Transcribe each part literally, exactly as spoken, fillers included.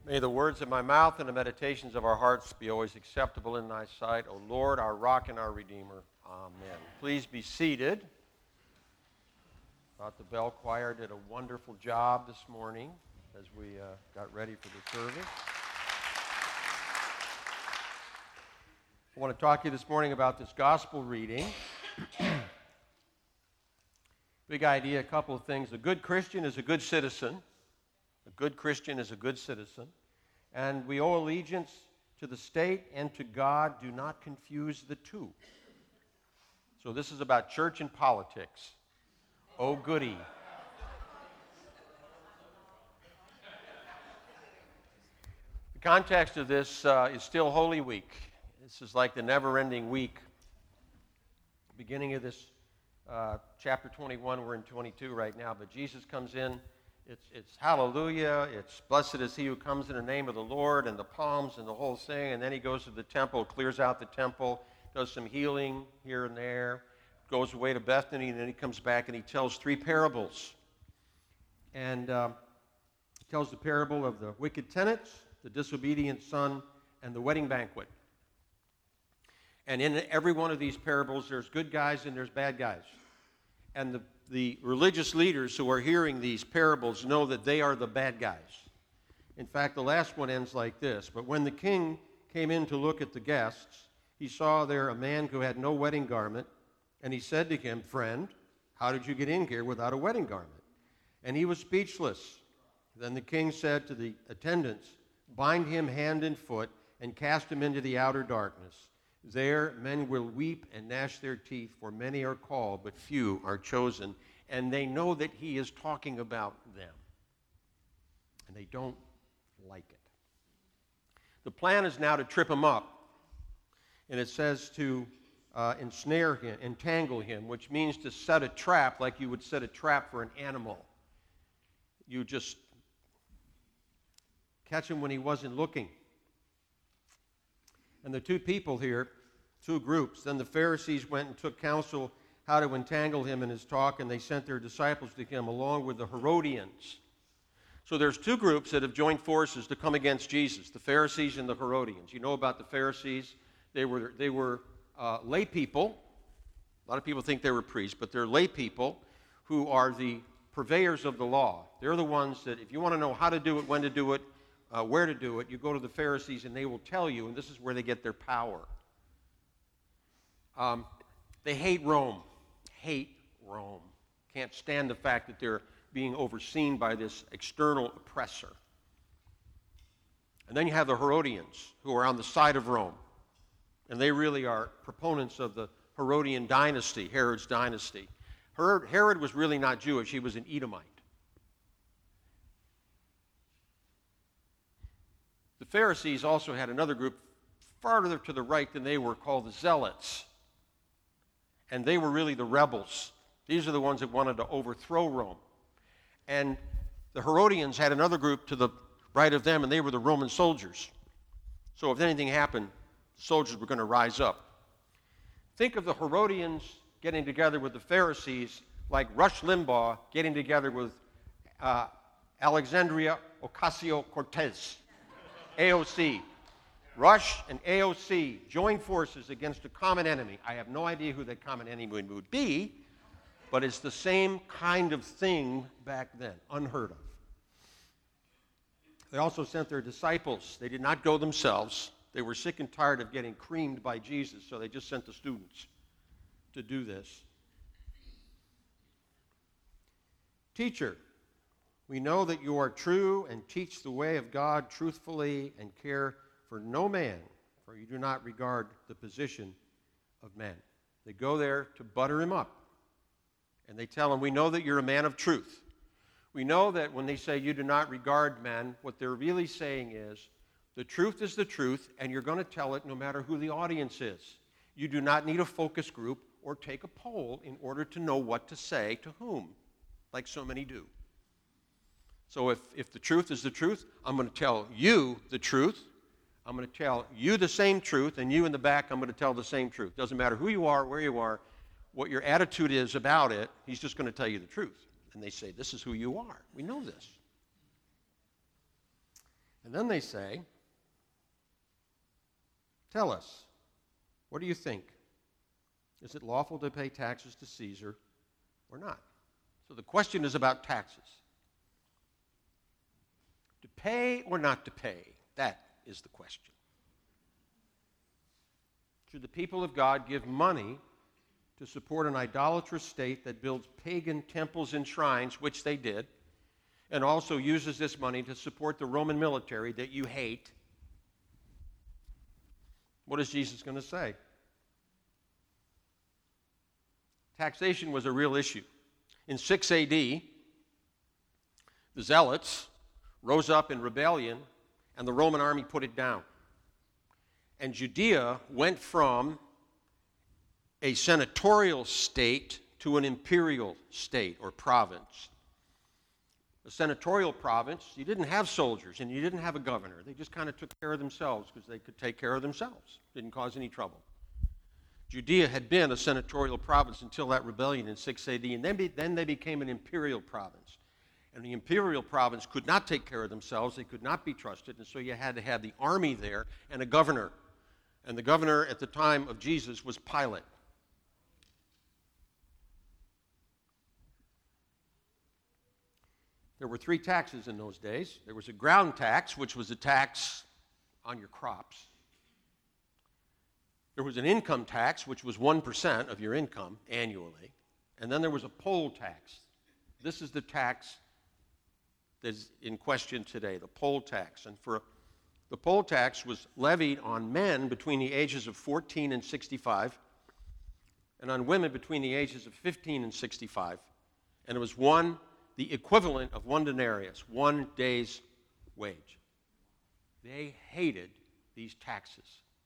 May the words of my mouth and the meditations of our hearts be always acceptable in thy sight, O Lord, our rock and our redeemer. Amen. Please be seated. I thought the bell choir did a wonderful job this morning as we uh, got ready for the service. I want to talk to you this morning about this gospel reading. Big idea, a couple of things. A good Christian is a good citizen. A good Christian is a good citizen. And we owe allegiance to the state and to God. Do not confuse the two. So this is about church and politics. Oh, goody. The context of this uh, is still Holy Week. This is like the never-ending week. Beginning of this uh, chapter twenty-one, we're in twenty-two right now, but Jesus comes in. It's, it's hallelujah, it's blessed is he who comes in the name of the Lord, and the palms and the whole thing, and then he goes to the temple, clears out the temple, does some healing here and there, goes away to Bethany, and then he comes back and he tells three parables. And um, he tells the parable of the wicked tenants, the disobedient son, and the wedding banquet. And in every one of these parables, there's good guys and there's bad guys. And the The religious leaders who are hearing these parables know that they are the bad guys. In fact, the last one ends like this. But when the king came in to look at the guests, he saw there a man who had no wedding garment, and he said to him, "Friend, how did you get in here without a wedding garment?" And he was speechless. Then the king said to the attendants, "Bind him hand and foot and cast him into the outer darkness. There men will weep and gnash their teeth, for many are called, but few are chosen." And they know that he is talking about them. And they don't like it. The plan is now to trip him up. And it says to uh, ensnare him, entangle him, which means to set a trap like you would set a trap for an animal. You just catch him when he wasn't looking. And the two people here, two groups, then the Pharisees went and took counsel how to entangle him in his talk, and they sent their disciples to him along with the Herodians. So there's two groups that have joined forces to come against Jesus, the Pharisees and the Herodians. You know about the Pharisees. They were, they were uh, lay people. A lot of people think they were priests, but they're lay people who are the purveyors of the law. They're the ones that if you want to know how to do it, when to do it, Uh, where to do it, you go to the Pharisees and they will tell you, and this is where they get their power. Um, they hate Rome. Hate Rome. Can't stand the fact that they're being overseen by this external oppressor. And then you have the Herodians, who are on the side of Rome. And they really are proponents of the Herodian dynasty, Herod's dynasty. Herod, Herod was really not Jewish, he was an Edomite. The Pharisees also had another group farther to the right than they were called the Zealots. And they were really the rebels. These are the ones that wanted to overthrow Rome. And the Herodians had another group to the right of them, and they were the Roman soldiers. So if anything happened, the soldiers were going to rise up. Think of the Herodians getting together with the Pharisees like Rush Limbaugh getting together with uh, Alexandria Ocasio-Cortez. A O C. Rush and A O C join forces against a common enemy. I have no idea who that common enemy would be, but it's the same kind of thing back then, unheard of. They also sent their disciples. They did not go themselves. They were sick and tired of getting creamed by Jesus, so they just sent the students to do this. Teacher, we know that you are true and teach the way of God truthfully and care for no man, for you do not regard the position of men. They go there to butter him up. And they tell him, we know that you're a man of truth. We know that when they say you do not regard men, what they're really saying is the truth is the truth, and you're going to tell it no matter who the audience is. You do not need a focus group or take a poll in order to know what to say to whom, like so many do. So if, if the truth is the truth, I'm going to tell you the truth. I'm going to tell you the same truth, and you in the back, I'm going to tell the same truth. Doesn't matter who you are, where you are, what your attitude is about it, he's just going to tell you the truth. And they say, this is who you are. We know this. And then they say, tell us, what do you think? Is it lawful to pay taxes to Caesar or not? So the question is about taxes. To pay or not to pay? That is the question. Should the people of God give money to support an idolatrous state that builds pagan temples and shrines, which they did, and also uses this money to support the Roman military that you hate? What is Jesus going to say? Taxation was a real issue. In six A D, the Zealots rose up in rebellion, and the Roman army put it down. And Judea went from a senatorial state to an imperial state or province. A senatorial province, you didn't have soldiers and you didn't have a governor. They just kind of took care of themselves because they could take care of themselves. Didn't cause any trouble. Judea had been a senatorial province until that rebellion in six A D, and then, be, then they became an imperial province. And the imperial province could not take care of themselves. They could not be trusted, and so you had to have the army there and a governor. And the governor at the time of Jesus was Pilate. There were three taxes in those days. There was a ground tax, which was a tax on your crops. There was an income tax, which was one percent of your income annually. And then there was a poll tax. This is the tax that is in question today, the poll tax. And for the poll tax was levied on men between the ages of fourteen and sixty-five, and on women between the ages of fifteen and sixty-five. And it was one, the equivalent of one denarius, one day's wage. They hated these taxes.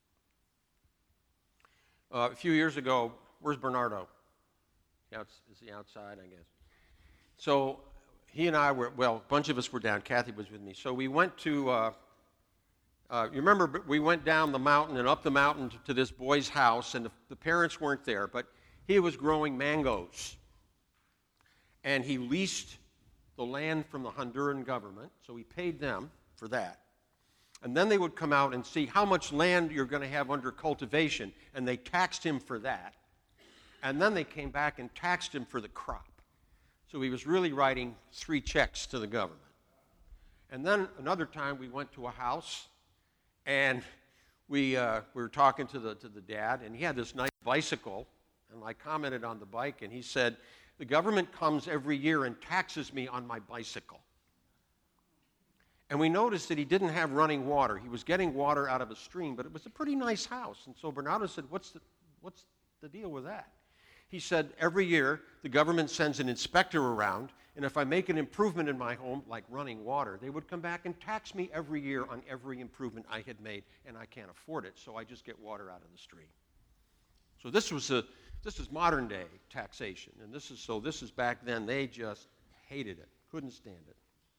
Uh, a few years ago, where's Bernardo? Is he outside, I guess? So he and I were, well, a bunch of us were down. Kathy was with me. So we went to, uh, uh, you remember we went down the mountain and up the mountain to, to this boy's house, and the, the parents weren't there, but he was growing mangoes. And he leased the land from the Honduran government, so he paid them for that. And then they would come out and see how much land you're going to have under cultivation, and they taxed him for that. And then they came back and taxed him for the crop. So he was really writing three checks to the government. And then another time we went to a house, and we, uh, we were talking to the, to the dad, and he had this nice bicycle, and I commented on the bike, and he said, the government comes every year and taxes me on my bicycle. And we noticed that he didn't have running water. He was getting water out of a stream, but it was a pretty nice house. And so Bernardo said, what's the, what's the deal with that? He said, every year the government sends an inspector around, and if I make an improvement in my home, like running water, they would come back and tax me every year on every improvement I had made, and I can't afford it, so I just get water out of the stream. So this was a this is modern day taxation, and this is so this is back then. They just hated it, couldn't stand it.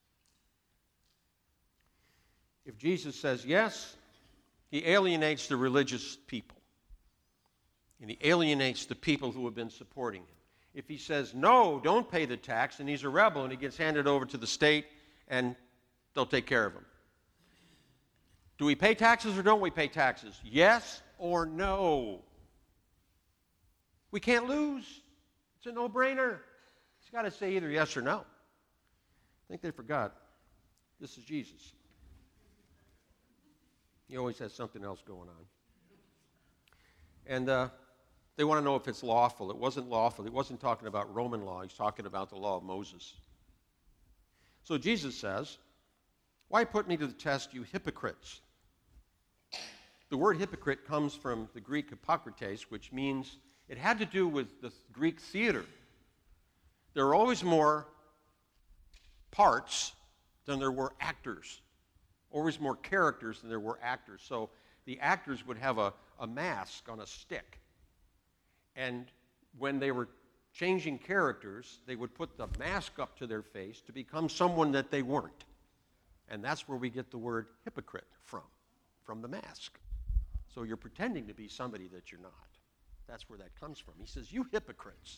If Jesus says yes, he alienates the religious people. And he alienates the people who have been supporting him. If he says no, don't pay the tax, and he's a rebel, and he gets handed over to the state, and they'll take care of him. Do we pay taxes or don't we pay taxes? Yes or no? We can't lose. It's a no-brainer. He's got to say either yes or no. I think they forgot. This is Jesus. He always has something else going on. And uh, they want to know if it's lawful. It wasn't lawful. He wasn't talking about Roman law. He's talking about the law of Moses. So Jesus says, why put me to the test, you hypocrites? The word hypocrite comes from the Greek hypokrites, which means it had to do with the Greek theater. There were always more parts than there were actors. Always more characters than there were actors. So the actors would have a, a mask on a stick. And when they were changing characters, they would put the mask up to their face to become someone that they weren't. And that's where we get the word hypocrite from, from the mask. So you're pretending to be somebody that you're not. That's where that comes from. He says, you hypocrites.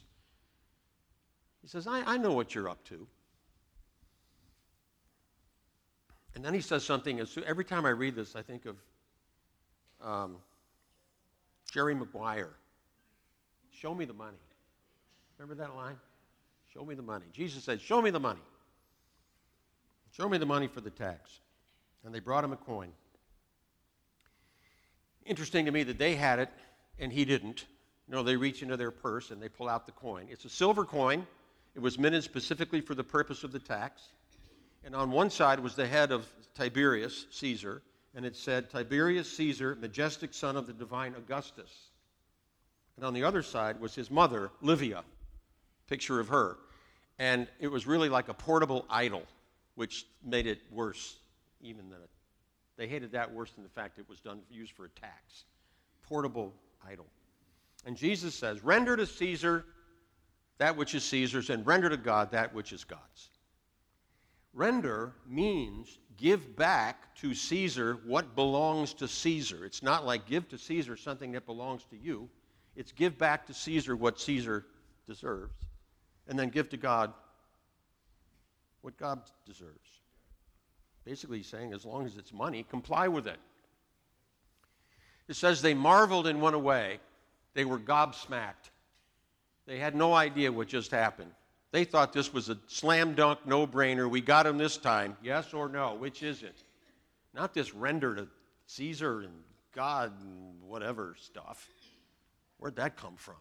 He says, I, I know what you're up to. And then he says something, as every time I read this, I think of um, Jerry Maguire. Show me the money. Remember that line? Show me the money. Jesus said, show me the money. Show me the money for the tax. And they brought him a coin. Interesting to me that they had it and he didn't. You know, they reach into their purse and they pull out the coin. It's a silver coin. It was minted specifically for the purpose of the tax. And on one side was the head of Tiberius, Caesar, and it said, Tiberius Caesar, majestic son of the divine Augustus. And on the other side was his mother, Livia, picture of her. And it was really like a portable idol, which made it worse even than it. They hated that worse than the fact it was done used for a tax. Portable idol. And Jesus says, render to Caesar that which is Caesar's, and render to God that which is God's. Render means give back to Caesar what belongs to Caesar. It's not like give to Caesar something that belongs to you. It's give back to Caesar what Caesar deserves, and then give to God what God deserves. Basically he's saying, as long as it's money, comply with it. It says they marveled and went away. They were gobsmacked. They had no idea what just happened. They thought this was a slam dunk, no-brainer. We got him this time. Yes or no? Which is it? Not this render to Caesar and God and whatever stuff. Where'd that come from?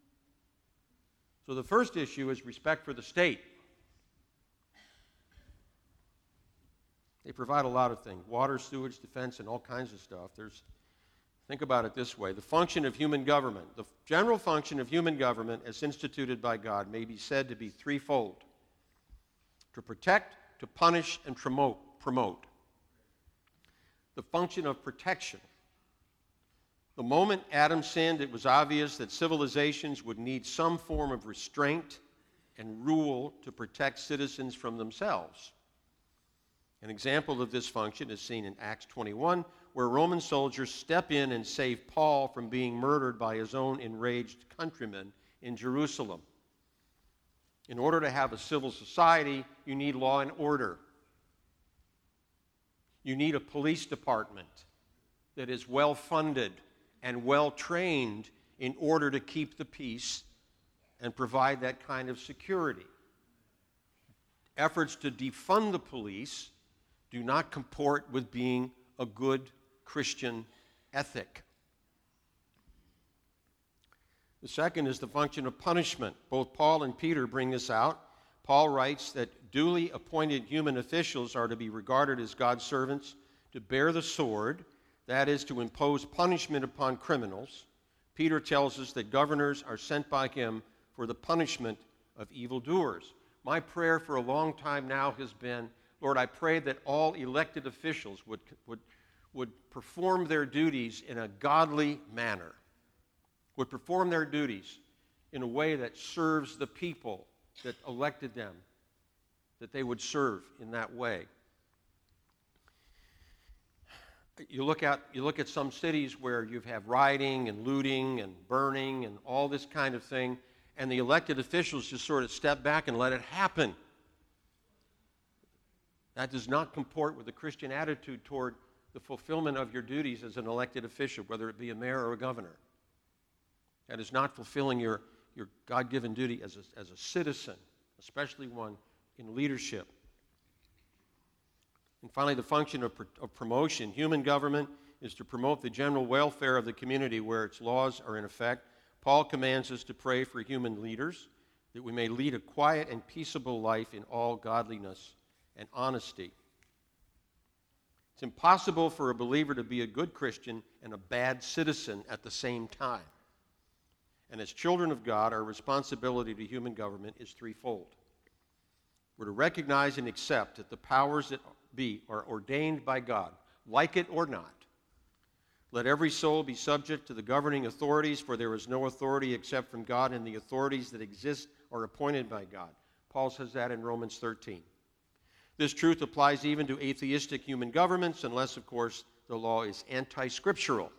So the first issue is respect for the state. They provide a lot of things. Water, sewage, defense, and all kinds of stuff. There's Think about it this way. The function of human government, the general function of human government as instituted by God may be said to be threefold. To protect, to punish, and promote. promote. The function of protection. The moment Adam sinned, it was obvious that civilizations would need some form of restraint and rule to protect citizens from themselves. An example of this function is seen in Acts twenty-one, where Roman soldiers step in and save Paul from being murdered by his own enraged countrymen in Jerusalem. In order to have a civil society, you need law and order. You need a police department that is well-funded and well-trained in order to keep the peace and provide that kind of security. Efforts to defund the police do not comport with being a good Christian ethic. The second is the function of punishment. Both Paul and Peter bring this out. Paul writes that duly appointed human officials are to be regarded as God's servants, to bear the sword, that is, to impose punishment upon criminals. Peter tells us that governors are sent by him for the punishment of evildoers. My prayer for a long time now has been, Lord, I pray that all elected officials would, would, would perform their duties in a godly manner, would perform their duties in a way that serves the people that elected them, that they would serve in that way. You look at, you look at some cities where you have rioting and looting and burning and all this kind of thing, and the elected officials just sort of step back and let it happen. That does not comport with the Christian attitude toward the fulfillment of your duties as an elected official, whether it be a mayor or a governor. That is not fulfilling your, your God-given duty as a, as a citizen, especially one in leadership. And finally, the function of, of promotion. Human government is to promote the general welfare of the community where its laws are in effect. Paul commands us to pray for human leaders, that we may lead a quiet and peaceable life in all godliness and honesty. It's impossible for a believer to be a good Christian and a bad citizen at the same time. And as children of God, our responsibility to human government is threefold. We're to recognize and accept that the powers that be are ordained by God, like it or not. Let every soul be subject to the governing authorities, for there is no authority except from God, and the authorities that exist are appointed by God. Paul says that in Romans thirteen. This truth applies even to atheistic human governments, unless, of course, the law is anti-scriptural.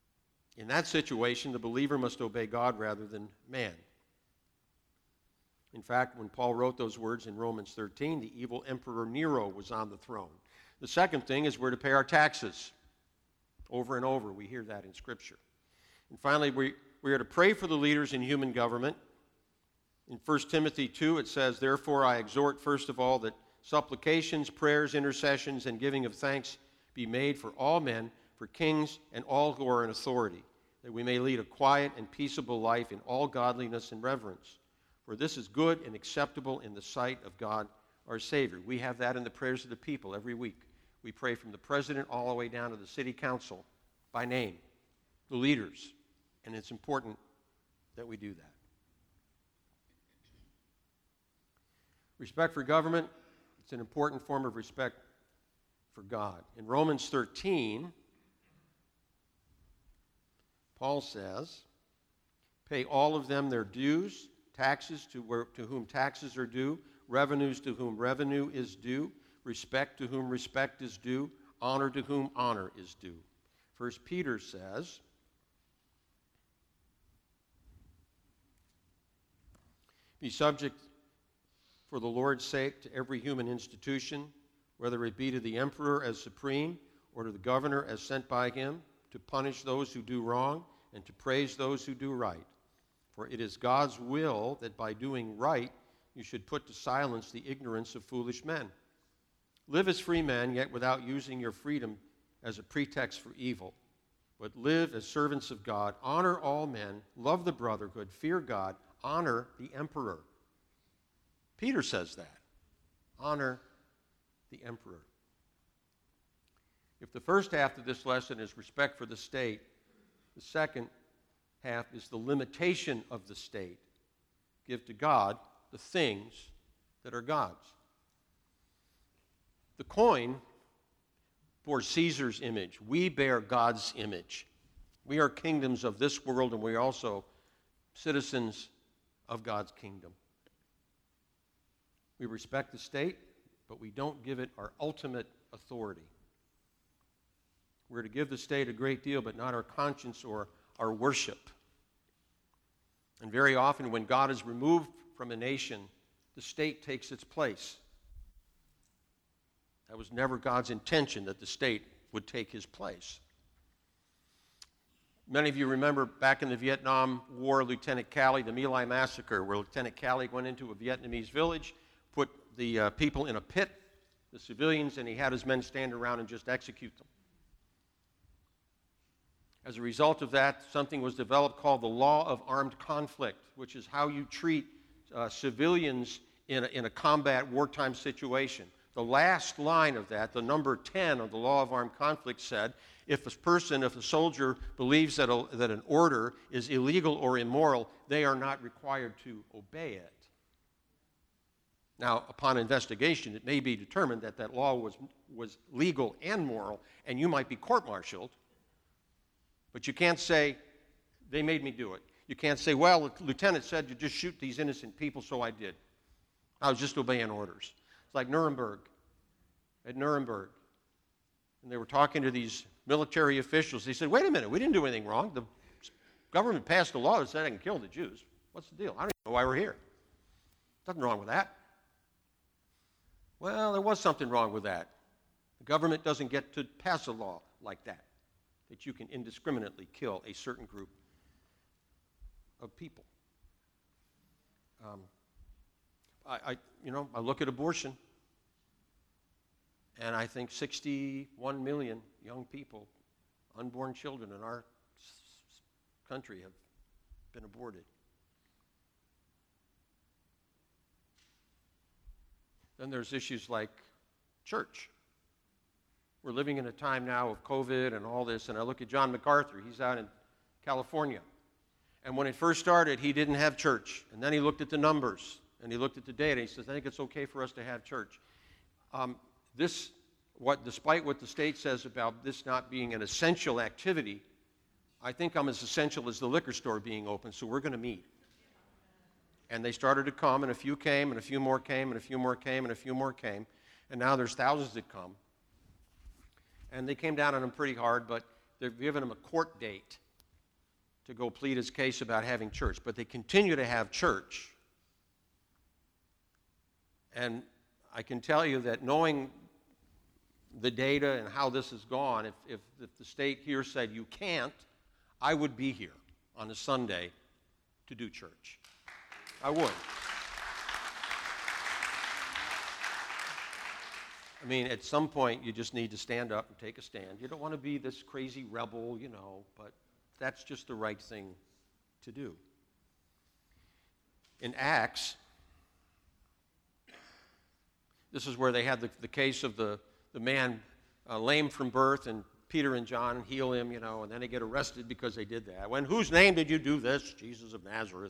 In that situation, the believer must obey God rather than man. In fact, when Paul wrote those words in Romans thirteen, the evil Emperor Nero was on the throne. The second thing is we're to pay our taxes. Over and over, we hear that in Scripture. And finally, we, we are to pray for the leaders in human government. In First Timothy two, it says, "Therefore I exhort, first of all, that supplications, prayers, intercessions, and giving of thanks be made for all men, for kings, and all who are in authority, that we may lead a quiet and peaceable life in all godliness and reverence. For this is good and acceptable in the sight of God our Savior." We have that in the prayers of the people every week. We pray from the president all the way down to the city council by name, the leaders, and it's important that we do that. Respect for government, it's an important form of respect for God. In Romans thirteen, Paul says, "Pay all of them their dues, taxes to, where, to whom taxes are due, revenues to whom revenue is due, respect to whom respect is due, honor to whom honor is due." First Peter says, "Be subject for the Lord's sake to every human institution, whether it be to the emperor as supreme or to the governor as sent by him, to punish those who do wrong and to praise those who do right. For it is God's will that by doing right you should put to silence the ignorance of foolish men. Live as free men, yet without using your freedom as a pretext for evil, but live as servants of God. Honor all men, love the brotherhood, fear God, honor the emperor." Peter says that. Honor the emperor. If the first half of this lesson is respect for the state, the second half is the limitation of the state. Give to God the things that are God's. The coin bore Caesar's image. We bear God's image. We are kingdoms of this world, and we are also citizens of God's kingdom. We respect the state, but we don't give it our ultimate authority. We're to give the state a great deal, but not our conscience or our worship. And very often when God is removed from a nation, the state takes its place. That was never God's intention, that the state would take his place. Many of you remember back in the Vietnam War, Lieutenant Calley, the My Lai massacre, where Lieutenant Calley went into a Vietnamese village, put the uh, people in a pit, the civilians, and he had his men stand around and just execute them. As a result of that, something was developed called the law of armed conflict, which is how you treat uh, civilians in a, in a combat wartime situation. The last line of that, the number ten of the law of armed conflict, said, if a person, if a soldier believes that, a, that an order is illegal or immoral, they are not required to obey it. Now, upon investigation, it may be determined that that law was, was legal and moral, and you might be court-martialed, but you can't say, they made me do it. You can't say, well, the lieutenant said to just shoot these innocent people, so I did. I was just obeying orders. It's like Nuremberg, at Nuremberg. And they were talking to these military officials. They said, wait a minute, we didn't do anything wrong. The government passed a law that said I can kill the Jews. What's the deal? I don't even know why we're here. Nothing wrong with that. Well, there was something wrong with that. The government doesn't get to pass a law like that, that you can indiscriminately kill a certain group of people. Um, I, I, you know, I look at abortion, and I think sixty-one million young people, unborn children in our s- country have been aborted. Then there's issues like church. We're living in a time now of COVID and all this, and I look at John MacArthur. He's out in California. And when it first started, he didn't have church. And then he looked at the numbers, and he looked at the data, and he says, I think it's okay for us to have church. Um, this, what, despite what the state says about this not being an essential activity, I think I'm as essential as the liquor store being open, so we're going to meet. And they started to come, and a few came, and a few more came, and a few more came, and a few more came. And now there's thousands that come. And they came down on him pretty hard, but they've given him a court date to go plead his case about having church. But they continue to have church. And I can tell you that knowing the data and how this has gone, if, if, if the state here said you can't, I would be here on a Sunday to do church. I would. I mean, at some point, you just need to stand up and take a stand. You don't want to be this crazy rebel, you know, but that's just the right thing to do. In Acts, this is where they had the, the case of the, the man uh, lame from birth, and Peter and John heal him, you know, and then they get arrested because they did that. When, whose name did you do this? Jesus of Nazareth.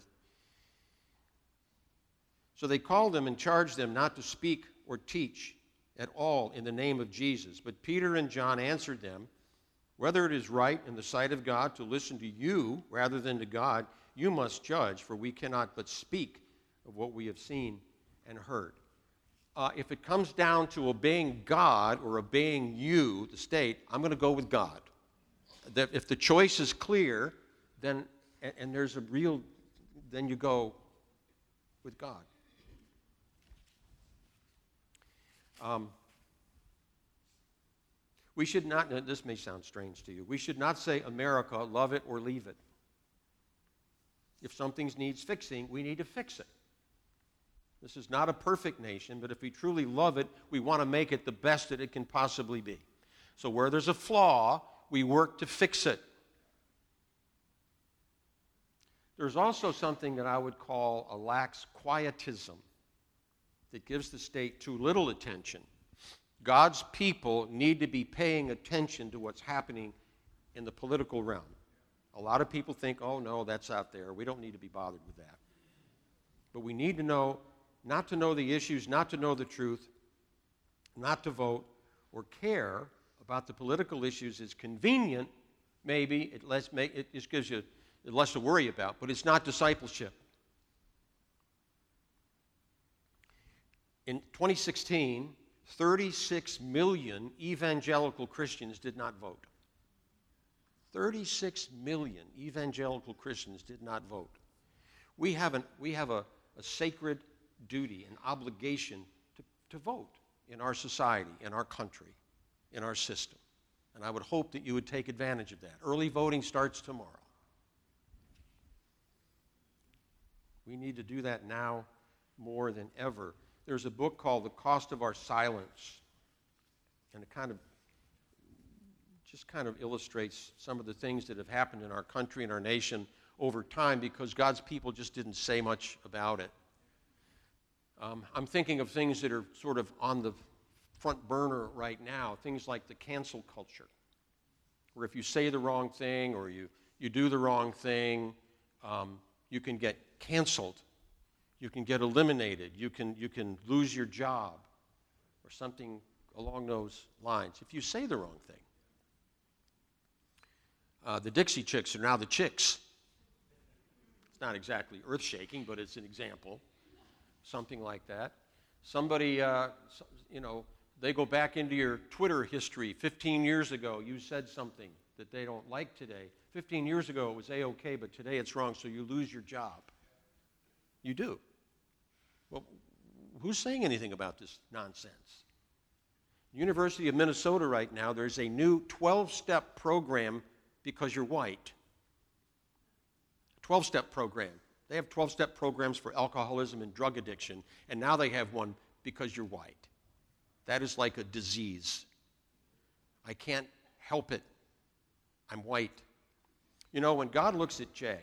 So they called them and charged them not to speak or teach at all in the name of Jesus. But Peter and John answered them, whether it is right in the sight of God to listen to you rather than to God, you must judge, for we cannot but speak of what we have seen and heard. Uh, if it comes down to obeying God or obeying you, the state, I'm going to go with God. That if the choice is clear, then and, and there's a real, then you go with God. Um, we should not, this may sound strange to you, we should not say, America, love it or leave it. If something needs fixing, we need to fix it. This is not a perfect nation, but if we truly love it, we want to make it the best that it can possibly be. So where there's a flaw, we work to fix it. There's also something that I would call a lax quietism that gives the state too little attention. God's people need to be paying attention to what's happening in the political realm. A lot of people think, oh no, that's out there. We don't need to be bothered with that. But we need to know, not to know the issues, not to know the truth, not to vote or care about the political issues is convenient, maybe, it, less make, it just gives you less to worry about, but it's not discipleship. In twenty sixteen, thirty-six million evangelical Christians did not vote. thirty-six million evangelical Christians did not vote. We have, an, we have a, a sacred duty, an obligation to, to vote in our society, in our country, in our system. And I would hope that you would take advantage of that. Early voting starts tomorrow. We need to do that now more than ever. There's a book called The Cost of Our Silence, and it kind of just kind of illustrates some of the things that have happened in our country and our nation over time because God's people just didn't say much about it. Um, I'm thinking of things that are sort of on the front burner right now, things like the cancel culture, where if you say the wrong thing or you, you do the wrong thing, um, you can get canceled. You can get eliminated. You can, you can lose your job or something along those lines if you say the wrong thing. Uh, the Dixie Chicks are now the Chicks. It's not exactly earth-shaking, but it's an example. Something like that. Somebody, uh, you know, they go back into your Twitter history. fifteen years ago, you said something that they don't like today. fifteen years ago, it was A-okay, but today it's wrong, so you lose your job. You do. Well, who's saying anything about this nonsense? University of Minnesota right now, there's a new twelve-step program because you're white. twelve-step program. They have twelve-step programs for alcoholism and drug addiction, and now they have one because you're white. That is like a disease. I can't help it. I'm white. You know, when God looks at Jay,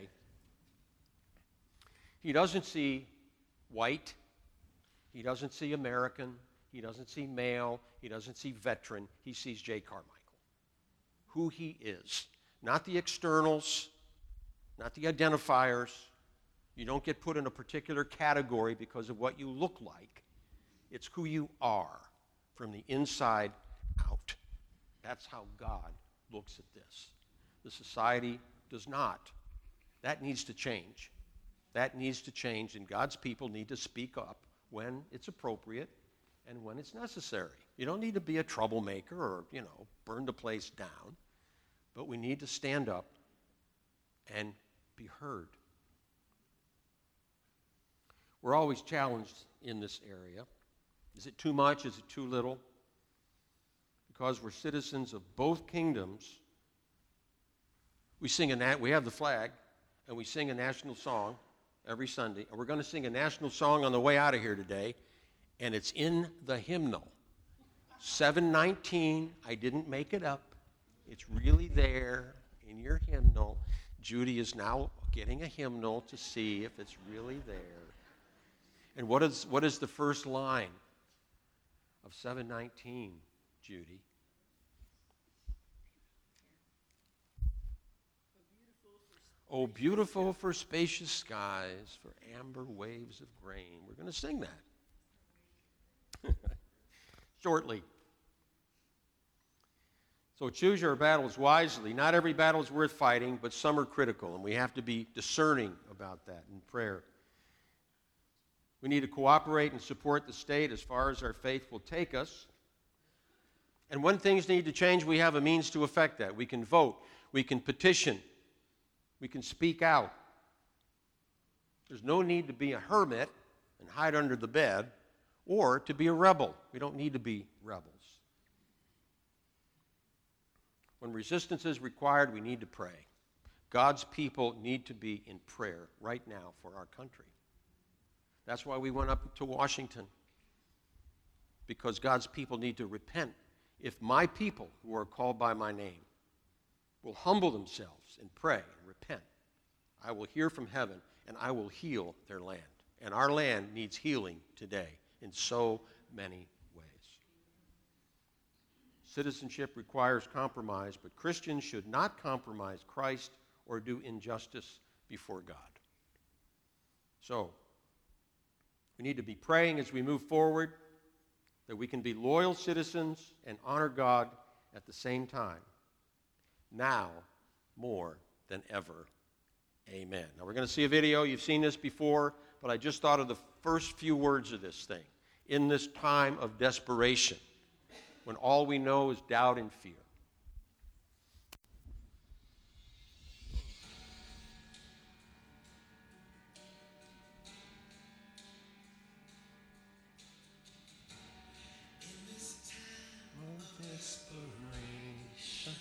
he doesn't see white, he doesn't see American, he doesn't see male, he doesn't see veteran, he sees Jay Carmichael. Who he is. Not the externals, not the identifiers. You don't get put in a particular category because of what you look like. It's who you are from the inside out. That's how God looks at this. The society does not. That needs to change. That needs to change, and God's people need to speak up when it's appropriate and when it's necessary. You don't need to be a troublemaker or, you know, burn the place down, but we need to stand up and be heard. We're always challenged in this area. Is it too much? Is it too little? Because we're citizens of both kingdoms, we sing a nat- we have the flag, and we sing a national song every Sunday. And we're going to sing a national song on the way out of here today, and it's in the hymnal. seven nineteen, I didn't make it up. It's really there in your hymnal. Judy is now getting a hymnal to see if it's really there. And what is what is the first line of seven nineteen, Judy? Oh, beautiful for spacious skies, for amber waves of grain. We're going to sing that shortly. So choose your battles wisely. Not every battle is worth fighting, but some are critical, and we have to be discerning about that in prayer. We need to cooperate and support the state as far as our faith will take us. And when things need to change, we have a means to effect that. We can vote. We can petition. We can speak out. There's no need to be a hermit and hide under the bed or to be a rebel. We don't need to be rebels. When resistance is required, we need to pray. God's people need to be in prayer right now for our country. That's why we went up to Washington, because God's people need to repent. If my people who are called by my name will humble themselves and pray and repent, I will hear from heaven and I will heal their land. And our land needs healing today in so many ways. Citizenship requires compromise, but Christians should not compromise Christ or do injustice before God. So, we need to be praying as we move forward that we can be loyal citizens and honor God at the same time. Now, more than ever. Amen. Now, we're going to see a video. You've seen this before, but I just thought of the first few words of this thing. In this time of desperation, when all we know is doubt and fear. In this time of desperation.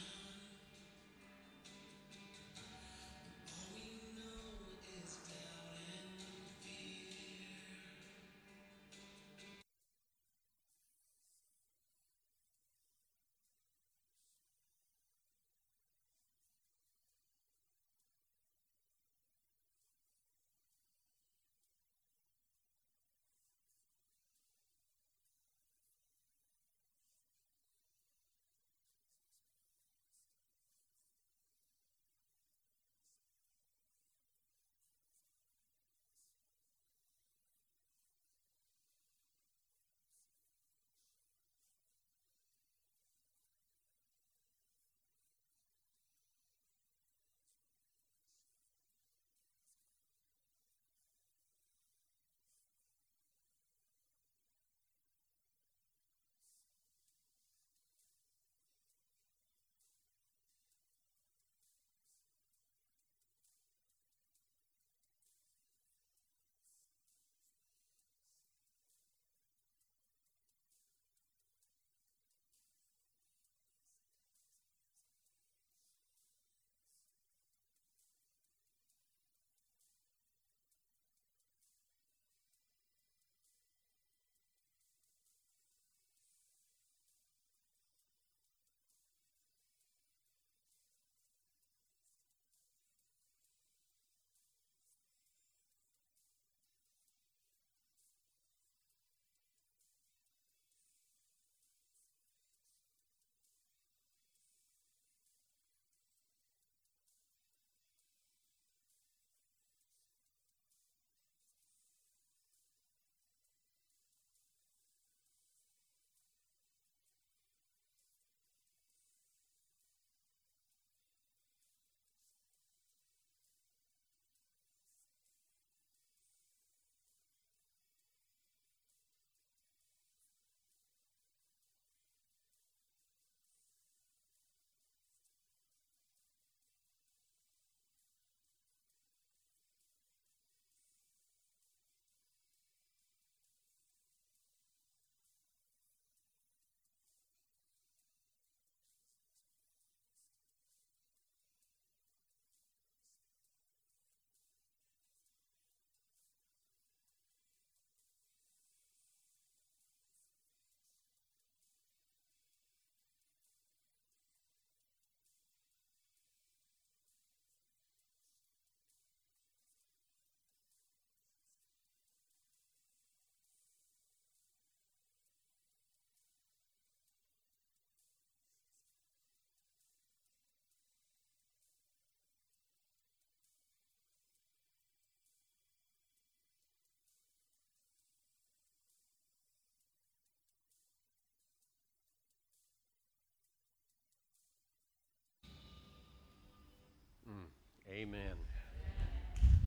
Amen.